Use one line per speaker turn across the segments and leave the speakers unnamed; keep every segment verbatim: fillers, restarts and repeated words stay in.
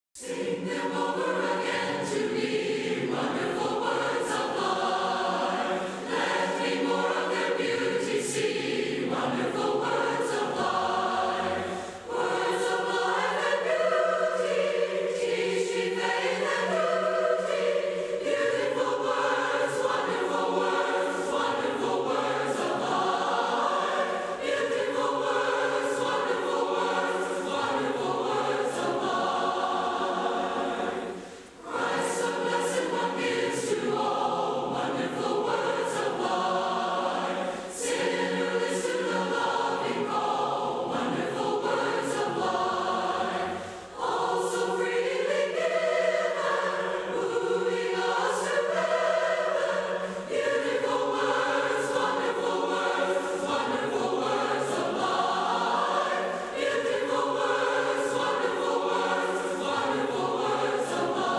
Sing them over again to me, wonderful words of life. Let me more of their beauty see, wonderful words of life. Words of life and beauty, teach me faith and duty. Beautiful words, wonderful words, wonderful words of life. Beautiful words, wonderful words, wonderful words of life. Christ, the blessed one, gives to all wonderful words of life. Sinner, listen to the loving call, wonderful words of life. All so freely given, moving us to heaven. Beautiful words, wonderful words, wonderful words of life. Beautiful words, wonderful words, wonderful words of life.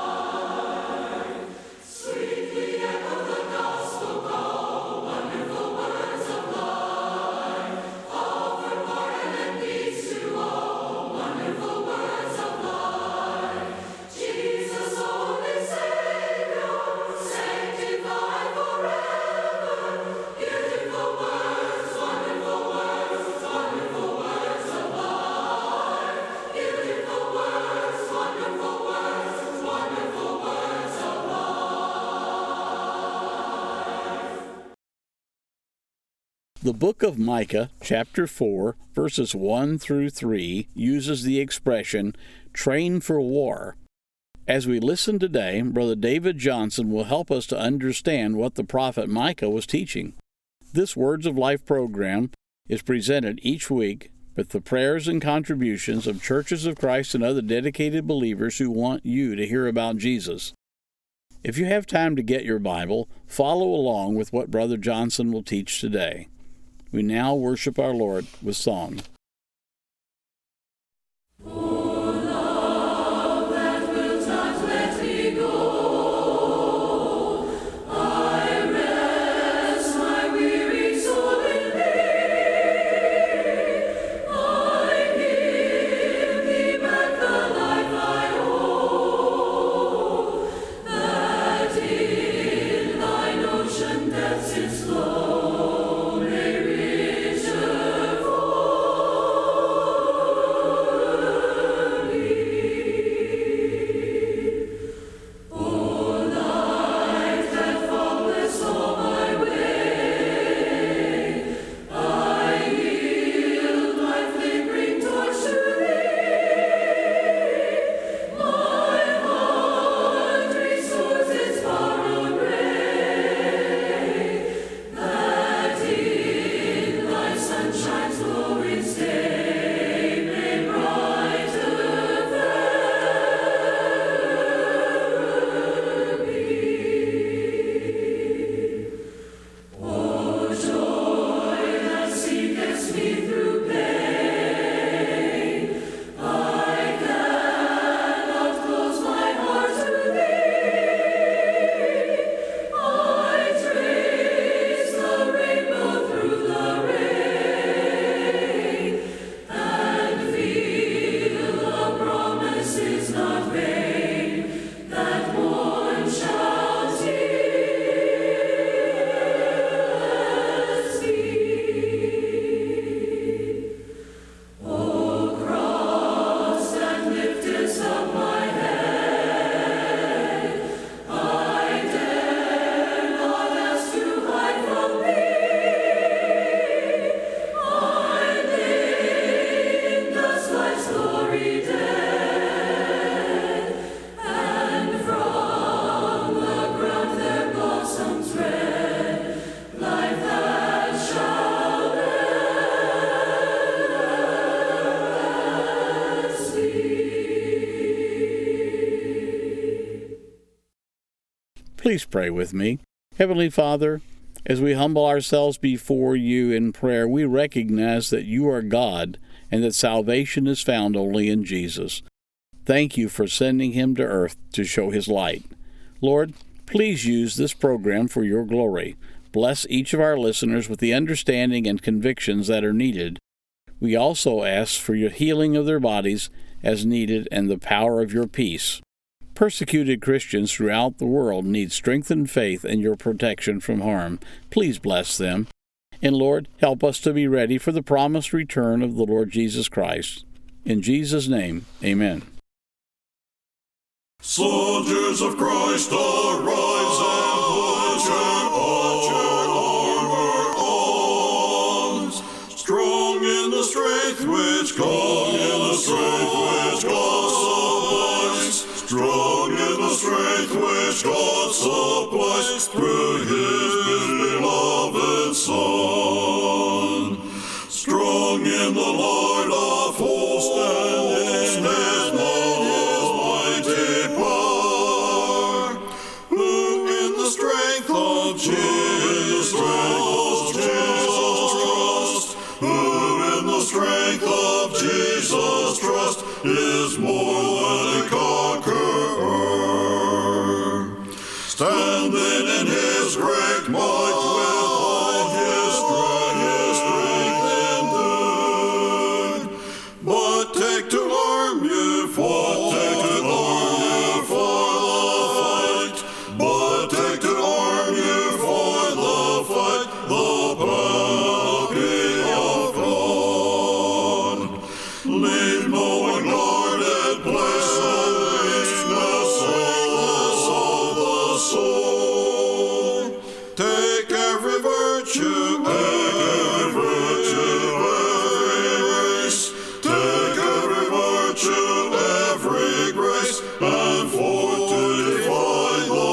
Sweetly echo the gospel call, wonderful words of life. Offer pardon and peace to all, wonderful words of life. Jesus, only Savior, sanctified forever. Beautiful words, wonderful words, wonderful words of life. Beautiful words, wonderful words, wonderful words of life.
The book of Micah, chapter four, verses one through three, uses the expression, train for war. As we listen today, Brother David Johnson will help us to understand what the prophet Micah was teaching. This Words of Life program is presented each week with the prayers and contributions of churches of Christ and other dedicated believers who want you to hear about Jesus. If you have time to get your Bible, follow along with what Brother Johnson will teach today. We now worship our Lord with song.
Oh, love that will not let me go, I rest my weary soul in thee. I give thee back the life I owe, that in thine ocean depths its flow may richer for me. O light that fallest all my way, I yield my flickering torch to thee. My heart restores its borrowed ray, that in thy sunshine's glowing stay may brighter fairer be. O joy that seekest me through pain, I cannot close my heart to thee. I trace the rainbow through the rain, and feel the promise is not vain, that morn shall tearless be. O cross that liftest up my head, I dare not ask to hide from thee. I lay in dust life's glory dead, and from the ground their blossoms red, life that shall last be.
Please pray with me. Heavenly Father, as we humble ourselves before you in prayer, we recognize that you are God and that salvation is found only in Jesus. Thank you for sending him to earth to show his light. Lord, please use this program for your glory. Bless each of our listeners with the understanding and convictions that are needed. We also ask for your healing of their bodies as needed and the power of your peace. Persecuted Christians throughout the world need strengthened faith and your protection from harm. Please bless them. And Lord, help us to be ready for the promised return of the Lord Jesus Christ. In Jesus' name, amen.
Soldiers of Christ, arise and put your armor on. Strong in the strength which God, in the strength which God supplies. Strong in the strength which God supplies through His beloved Son. Strong in the Lord of hosts and in His mighty power, who in the strength of Jesus trust, who in the strength of Jesus trust, is more than a conqueror. Standing in His great might with all His strength endued. But take to arm you for, take to arm you for the fight. But take to arm you for the fight, the panoply of God. Leave no unguarded place of weakness of the soul. Take every virtue, every virtue, every grace. Take every virtue, every grace, and fortify the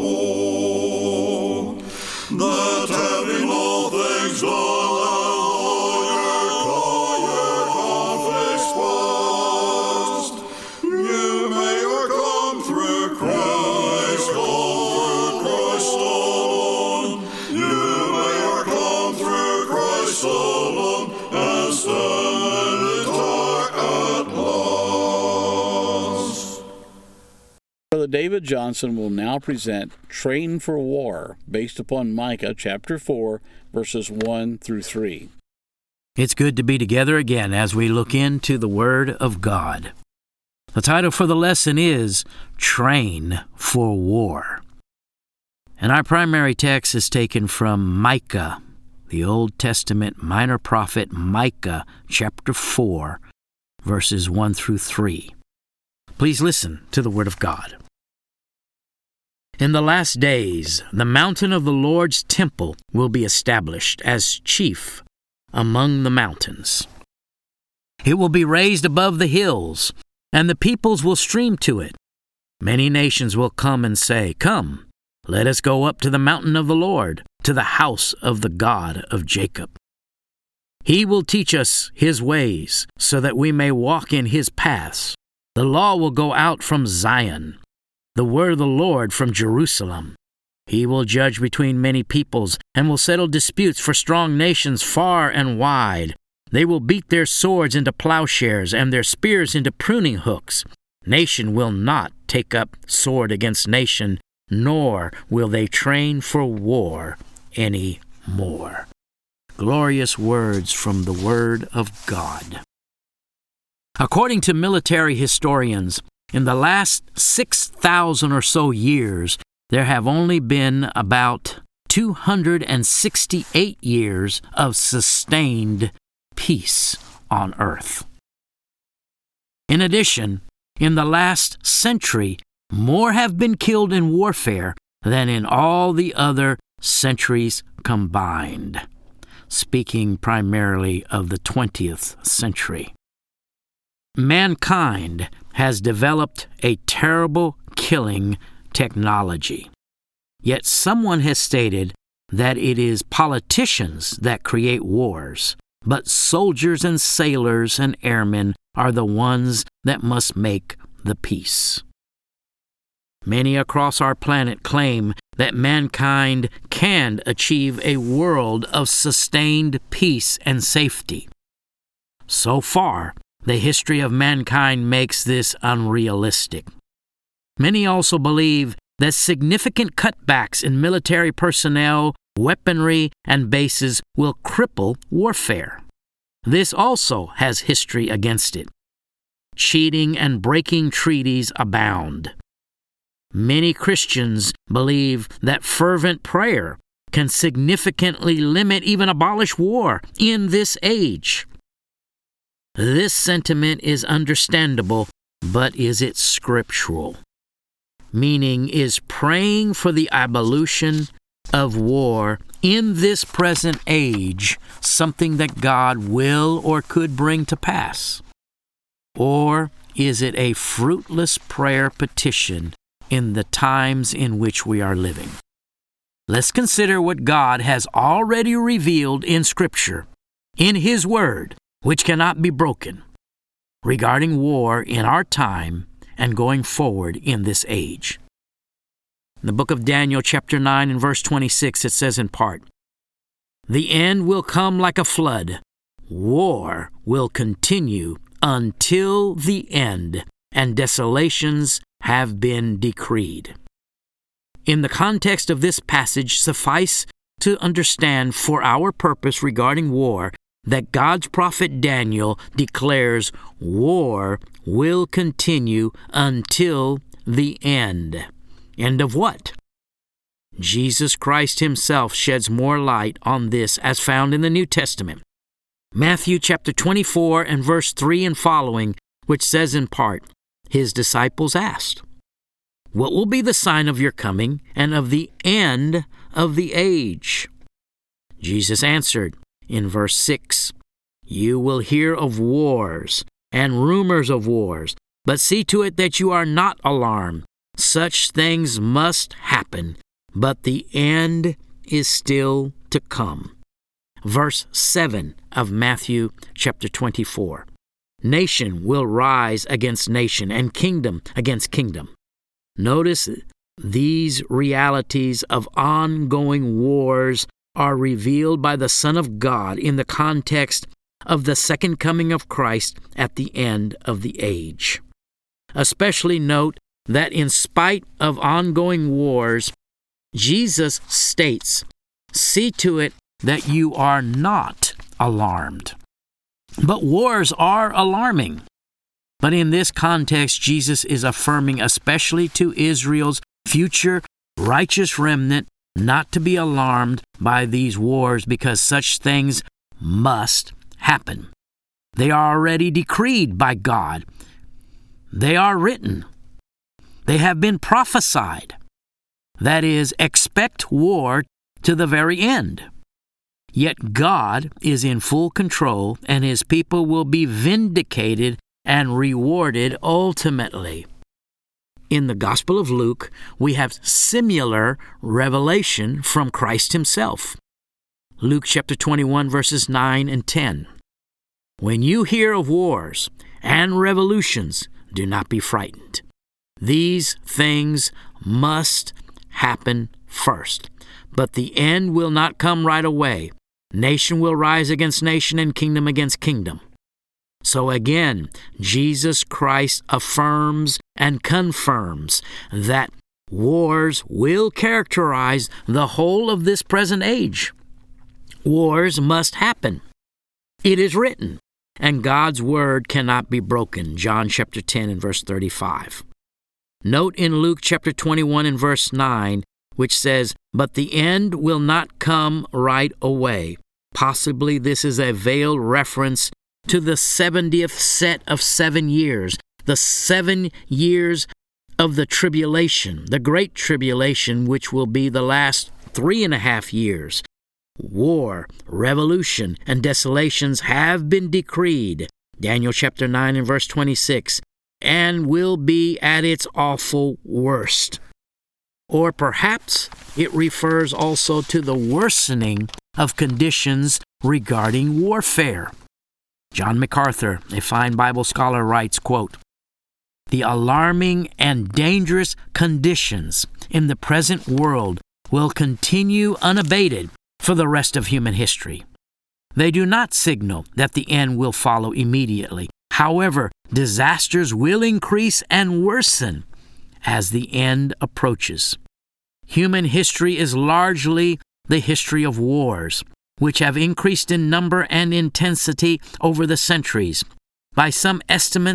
whole. That having all things done, all your conflicts past, you may overcome through Christ, come through Christ alone. You may overcome through Christ alone, and stand entire at last.
Brother David Johnson will now present Train for War, based upon Micah chapter four, verses one through three.
It's good to be together again as we look into the Word of God. The title for the lesson is Train for War. And our primary text is taken from Micah, the Old Testament minor prophet Micah chapter four, verses one through three. Please listen to the Word of God. In the last days, the mountain of the Lord's temple will be established as chief among the mountains. It will be raised above the hills, and the peoples will stream to it. Many nations will come and say, "Come, let us go up to the mountain of the Lord, to the house of the God of Jacob. He will teach us His ways, so that we may walk in His paths. The law will go out from Zion, the word of the Lord from Jerusalem. He will judge between many peoples and will settle disputes for strong nations far and wide. They will beat their swords into plowshares and their spears into pruning hooks. Nation will not take up sword against nation, nor will they train for war any more." Glorious words from the Word of God. According to military historians, in the last six thousand or so years, there have only been about two hundred sixty-eight years of sustained peace on earth. In addition, in the last century, more have been killed in warfare than in all the other centuries combined, speaking primarily of the twentieth century. Mankind has developed a terrible killing technology. Yet someone has stated that it is politicians that create wars, but soldiers and sailors and airmen are the ones that must make the peace. Many across our planet claim that mankind can achieve a world of sustained peace and safety. So far, the history of mankind makes this unrealistic. Many also believe that significant cutbacks in military personnel, weaponry, and bases will cripple warfare. This also has history against it. cheating, and breaking treaties abound. Many Christians believe that fervent prayer can significantly limit, even abolish war in this age. This sentiment is understandable, but is it scriptural? Meaning, is praying for the abolition of war in this present age something that God will or could bring to pass? Or is it a fruitless prayer petition in the times in which we are living? Let's consider what God has already revealed in Scripture, in His Word, which cannot be broken, regarding war in our time and going forward in this age. In the book of Daniel, chapter nine and verse twenty-six, it says in part, "The end will come like a flood. War will continue until the end, and desolations have been decreed." In the context of this passage, suffice to understand for our purpose regarding war that God's prophet Daniel declares war will continue until the end. End of what? Jesus Christ Himself sheds more light on this as found in the New Testament. Matthew chapter twenty-four and verse three and following, which says in part, His disciples asked, "What will be the sign of your coming and of the end of the age?" Jesus answered in verse six, "You will hear of wars and rumors of wars, but see to it that you are not alarmed. Such things must happen, but the end is still to come." Verse seven of Matthew chapter twenty-four. "Nation will rise against nation, and kingdom against kingdom." Notice these realities of ongoing wars are revealed by the Son of God in the context of the second coming of Christ at the end of the age. Especially note that in spite of ongoing wars, Jesus states, "See to it that you are not alarmed." But wars are alarming. But in this context, Jesus is affirming, especially to Israel's future righteous remnant, not to be alarmed by these wars because such things must happen. They are already decreed by God. They are written. They have been prophesied. That is, expect war to the very end. Yet God is in full control, and His people will be vindicated and rewarded ultimately. In the Gospel of Luke, we have similar revelation from Christ Himself. Luke chapter twenty-one, verses nine and ten. "When you hear of wars and revolutions, do not be frightened. These things must happen first, but the end will not come right away. Nation will rise against nation and kingdom against kingdom." So again, Jesus Christ affirms and confirms that wars will characterize the whole of this present age. Wars must happen. It is written, and God's word cannot be broken. John chapter ten and verse thirty-five. Note in Luke chapter twenty-one and verse nine, which says, "But the end will not come right away." Possibly this is a veiled reference to the seventieth set of seven years, the seven years of the tribulation, the great tribulation, which will be the last three and a half years. War, revolution, and desolations have been decreed, Daniel chapter nine and verse twenty-six, and will be at its awful worst. Or perhaps it refers also to the worsening of conditions regarding warfare. John MacArthur, a fine Bible scholar, writes, quote, "The alarming and dangerous conditions in the present world will continue unabated for the rest of human history. They do not signal that the end will follow immediately. However, disasters will increase and worsen as the end approaches. Human history is largely the history of wars, which have increased in number and intensity over the centuries. By some estimates,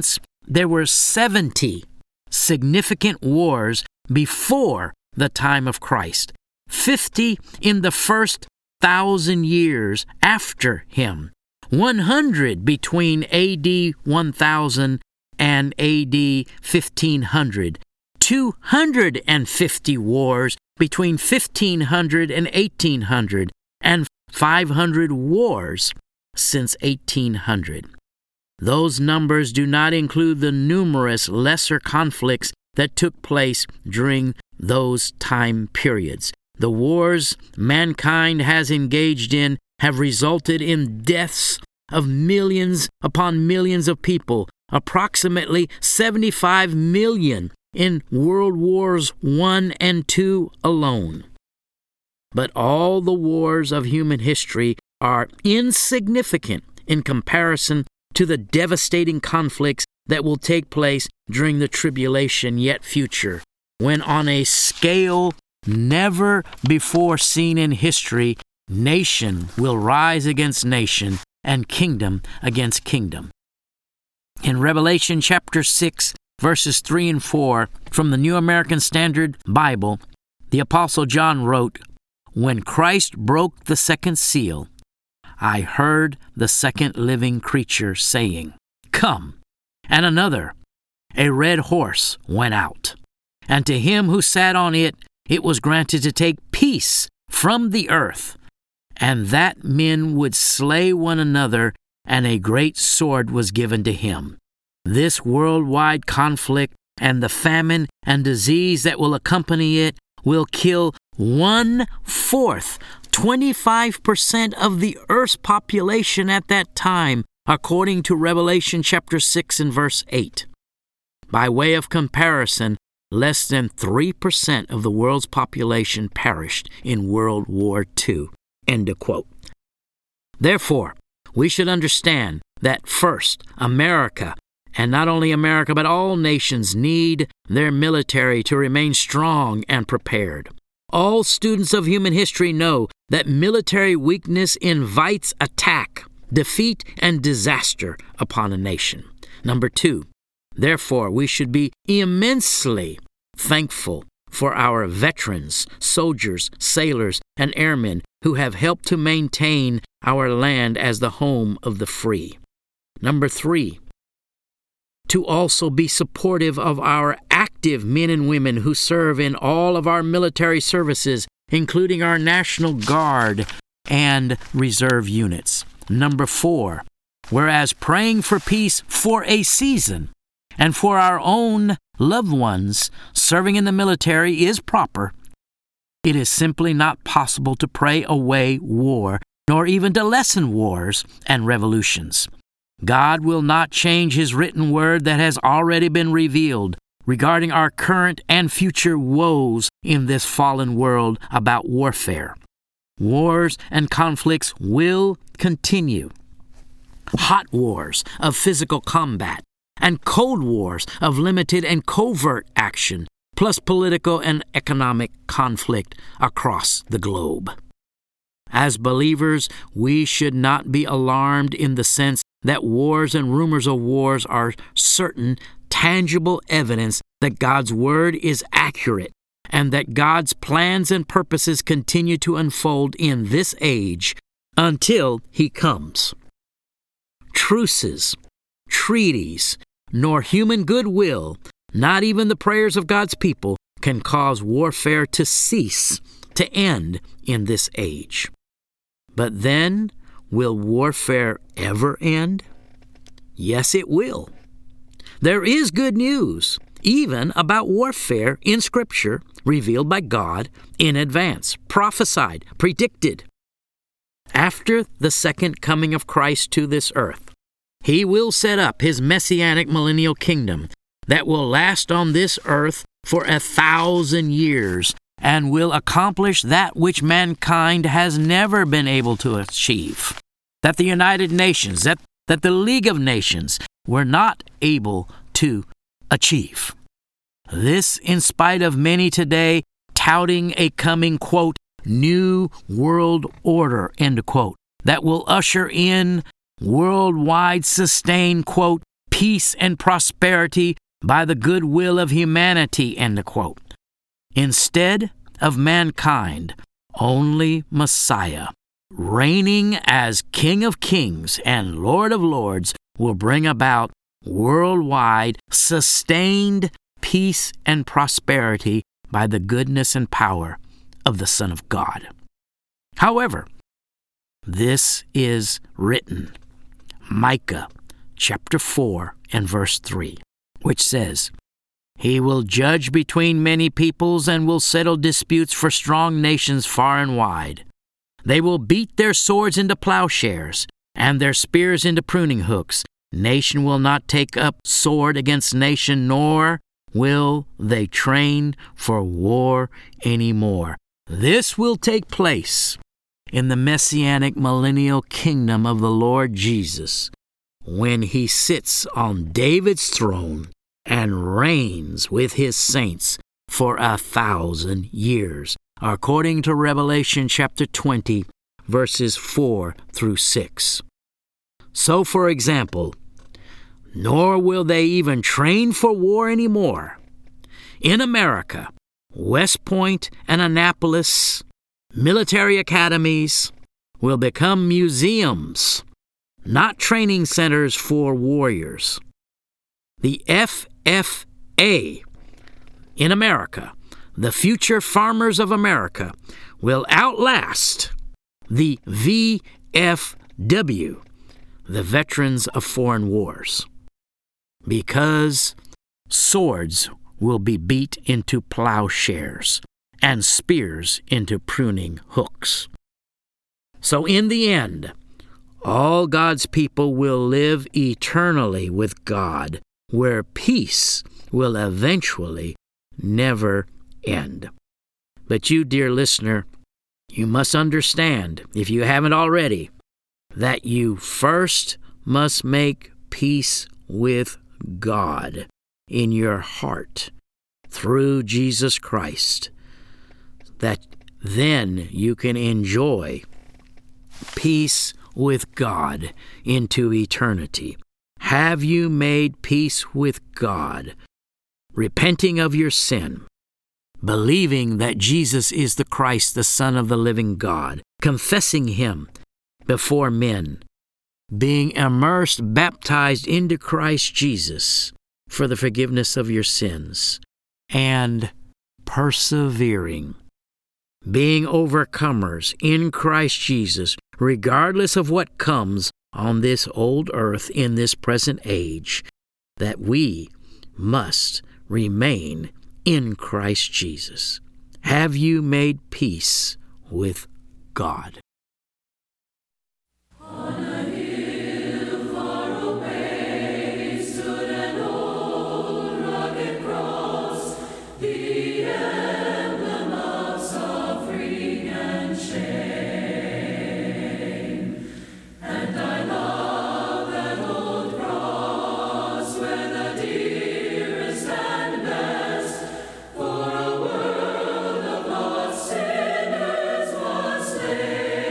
there were seventy significant wars before the time of Christ, fifty in the first thousand years after him, one hundred between A D one thousand and A D fifteen hundred, two hundred fifty wars between fifteen hundred and eighteen hundred, and five hundred wars since eighteen hundred. Those numbers do not include the numerous lesser conflicts that took place during those time periods. The wars mankind has engaged in have resulted in deaths of millions upon millions of people, approximately seventy-five million in World Wars One and Two alone. But all the wars of human history are insignificant in comparison to the devastating conflicts that will take place during the tribulation yet future, when on a scale never before seen in history, nation will rise against nation and kingdom against kingdom. In Revelation chapter six, verses three and four, from the New American Standard Bible, the Apostle John wrote, "When Christ broke the second seal, I heard the second living creature saying, 'Come.' And another, a red horse, went out. And to him who sat on it, it was granted to take peace from the earth, and that men would slay one another, and a great sword was given to him. This worldwide conflict and the famine and disease that will accompany it will kill one-fourth, twenty-five percent of the earth's population at that time, according to Revelation chapter six and verse eight. By way of comparison, less than three percent of the world's population perished in World War Two. End of quote. Therefore, we should understand that first, America, and not only America, but all nations need their military to remain strong and prepared. All students of human history know that military weakness invites attack, defeat, and disaster upon a nation. Number two, therefore, we should be immensely thankful for our veterans, soldiers, sailors, and airmen who have helped to maintain our land as the home of the free. Number three, to also be supportive of our active men and women who serve in all of our military services, including our National Guard and reserve units. Number four, whereas praying for peace for a season and for our own loved ones serving in the military is proper, it is simply not possible to pray away war, nor even to lessen wars and revolutions. God will not change His written word that has already been revealed regarding our current and future woes in this fallen world about warfare. Wars and conflicts will continue. Hot wars of physical combat and cold wars of limited and covert action, plus political and economic conflict across the globe. As believers, we should not be alarmed in the sense that wars and rumors of wars are certain, tangible evidence that God's Word is accurate and that God's plans and purposes continue to unfold in this age until He comes. Truces, treaties, nor human goodwill, not even the prayers of God's people, can cause warfare to cease, to end in this age. But then, will warfare ever end? Yes, it will. There is good news, even about warfare in Scripture, revealed by God in advance, prophesied, predicted. After the second coming of Christ to this earth, He will set up His messianic millennial kingdom that will last on this earth for a thousand years and will accomplish that which mankind has never been able to achieve, that the United Nations, that, that the League of Nations were not able to achieve. This in spite of many today touting a coming, quote, new world order, end quote, that will usher in worldwide sustained, quote, peace and prosperity by the goodwill of humanity, end quote. Instead of mankind, only Messiah, reigning as King of Kings and Lord of Lords, will bring about worldwide sustained peace and prosperity by the goodness and power of the Son of God. However, this is written, Micah chapter four and verse three, which says, He will judge between many peoples and will settle disputes for strong nations far and wide. They will beat their swords into plowshares and their spears into pruning hooks. Nation will not take up sword against nation, nor will they train for war anymore. This will take place in the messianic millennial kingdom of the Lord Jesus, when he sits on David's throne and reigns with his saints for a thousand years, according to Revelation chapter twenty, verses four through six. So, for example, nor will they even train for war anymore. In America, West Point and Annapolis military academies will become museums, not training centers for warriors. The F F A in America, the Future Farmers of America, will outlast the V F W, the Veterans of Foreign Wars, because swords will be beat into plowshares and spears into pruning hooks. So in the end, all God's people will live eternally with God, where peace will eventually never end. But you, dear listener, you must understand, if you haven't already, that you first must make peace with God in your heart through Jesus Christ, that then you can enjoy peace with God into eternity. Have you made peace with God, repenting of your sin, believing that Jesus is the Christ, the Son of the living God, confessing him before men, being immersed, baptized into Christ Jesus for the forgiveness of your sins, and persevering, being overcomers in Christ Jesus, regardless of what comes on this old earth in this present age, that we must remain in Christ Jesus. Have you made peace with God?
For a world of lost sinners was slain.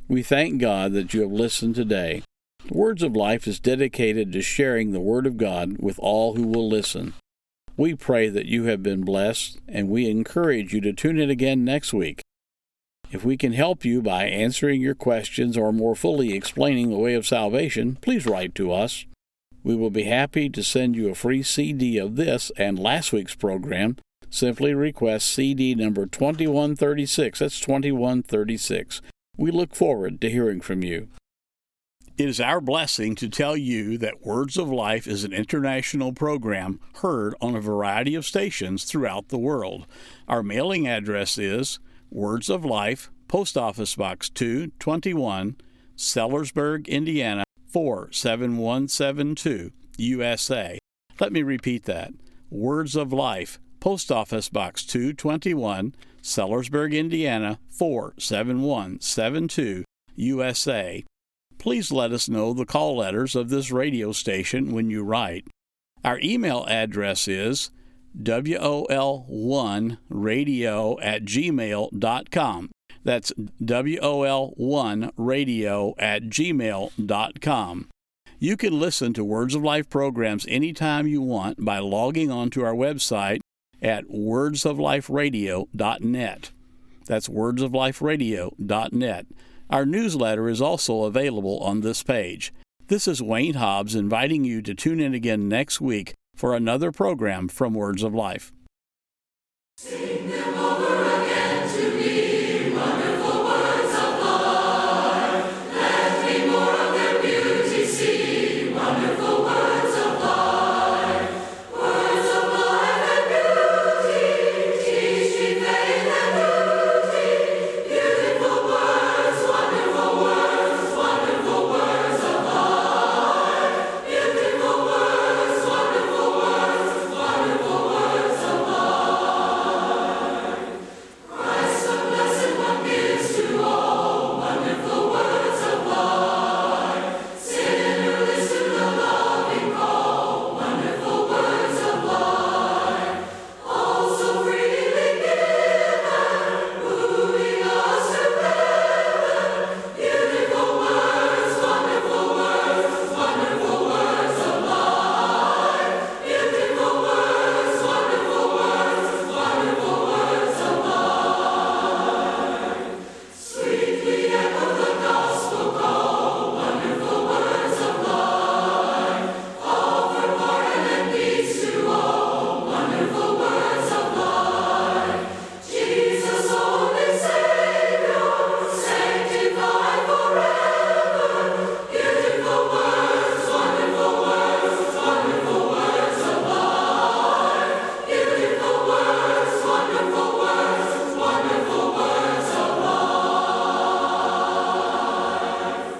We thank God that you have listened today. Words of Life is dedicated to sharing the Word of God with all who will listen. We pray that you have been blessed, and we encourage you to tune in again next week. If we can help you by answering your questions or more fully explaining the way of salvation, please write to us. We will be happy to send you a free C D of this and last week's program. Simply request C D number twenty-one thirty-six. That's twenty-one thirty-six. We look forward to hearing from you. It is our blessing to tell you that Words of Life is an international program heard on a variety of stations throughout the world. Our mailing address is Words of Life, Post Office Box two twenty-one, Sellersburg, Indiana four seven one seven two, U S A. Let me repeat that. Words of Life, Post Office Box two twenty-one, Sellersburg, Indiana four seven one seven two, U S A. Please let us know the call letters of this radio station when you write. Our email address is W O L one radio at gmail dot com. That's W O L one radio at gmail dot com. You can listen to Words of Life programs anytime you want by logging on to our website at words of life radio dot net. That's words of life radio dot net. Our newsletter is also available on this page. This is Wayne Hobbs inviting you to tune in again next week for another program from Words of Life.
Sing